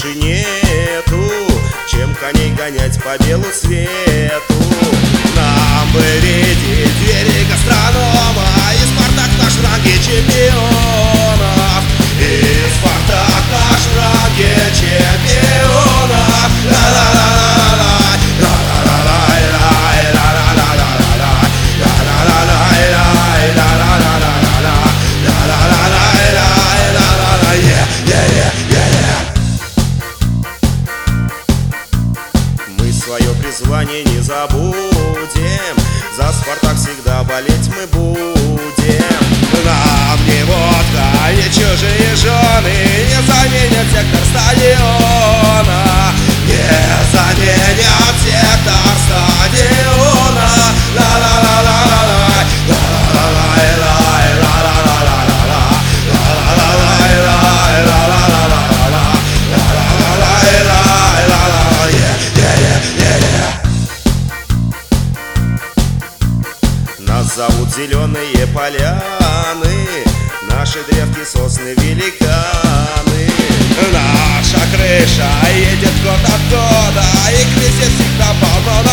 лучше нету, чем коней гонять по белу свету. Нам бы видеть двери гастронома, и Спартак наш в ранге чемпионов, и Спартак наш в ранге чемпионов. Мы свое призвание не забудем, за Спартак всегда болеть мы будем. Нам не водка, не чужие жены не заменят сектор стадиона, не заменят сектор стадиона. Нас зовут зеленые поляны, наши древки сосны великаны. Наша крыша едет год от года, и к весне всегда полно